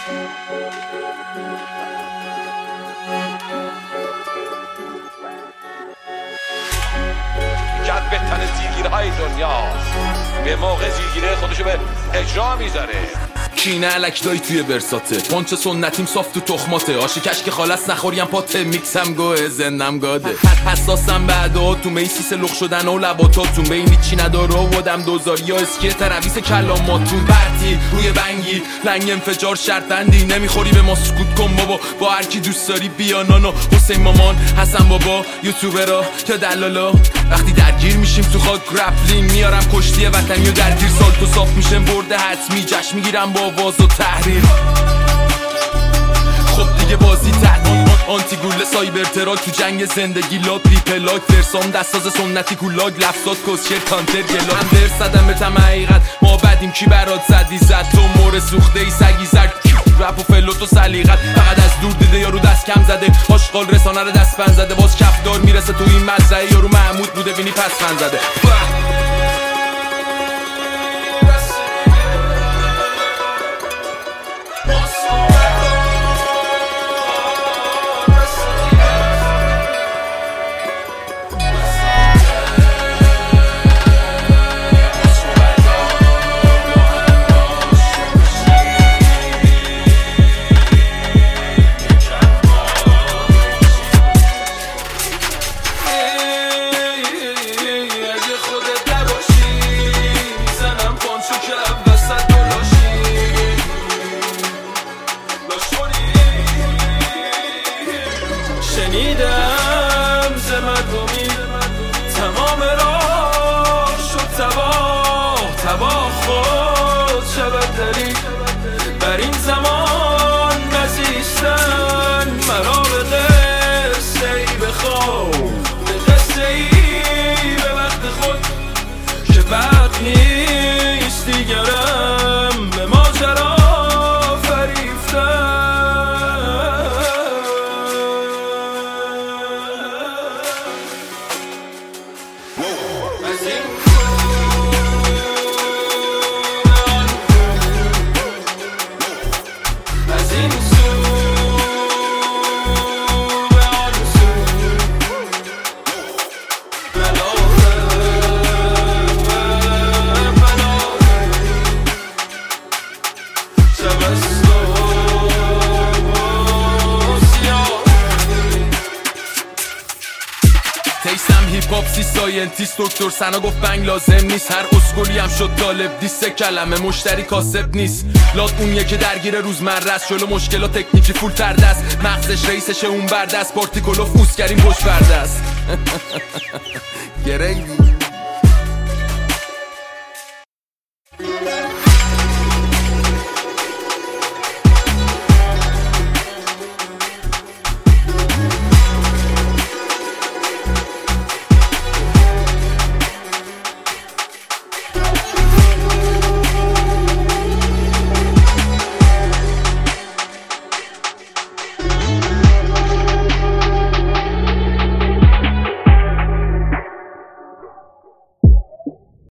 جد بهترین زیرگیرهای دنیاست، به موقع زیرگیره خودشو به اجرا میذاره. کینه علک دایی توی برساته، پانچ سنتیم صاف تو تخماته، آشی کشک خالص نخوریم پاته، میکسم گوه زندم گاده، حساسم بعدا تو میسیس لخ شدن و لباتاتون، بینی چی نداره و دم دوزاری ها اسکیه ترویس کلاماتون، برتی روی بنگی لنگ انفجار شرط بندی، نمیخوری به ما سکوت کن بابا، با هر کی دوست داری بیا نانا، حسین مامان حسن بابا یوتیوبرا یا دلالا، وقتی درگیر میشیم تو خاک گرپلینگ میارم کشتی وطنی و درگیر سال تو صاف میشم برده حتمی، جشن میگیرم با آواز و تحریر. خب دیگه بازی تحریر آنتی گوله سایبر ترال تو جنگ زندگی لا پریپلاک فرسام دستاز سنتی کولاگ لفظات کسشر کانتر گلا هم درصدم به تم حقیقت ما بدیم کی برات زدی زد تو مور سوخته ای سگی زد رپ و فلوت و سلیقت فقط از دور دیده یارو دست کم زده آشغال رسانه رو دست بند زده باز کفدار میرسه تو این مزرعه یارو محمود بوده بینی پس فن زده. شنیدم ز مردمی تمام راه شد تباه خود شود دلیل بر این زمان نزیستن مرا به قصه ای بخواه به قصه ای به وقت خود که وقت نیست دیگرم به ماجرا فریفتن. تیستم هیپ هاپ سی ساینتیست دکتر سنا گفت بنگ لازم نیست هر اسکولی هم شد طالب دیست کلمه مشتری کاسب نیست لات اونیه که درگیر روزمره است جلو مشکلات تکنیکی فول تر دست مغزش رئیسشه اون بردست پارتیکل و فوس کریم پشت برده است گرنگی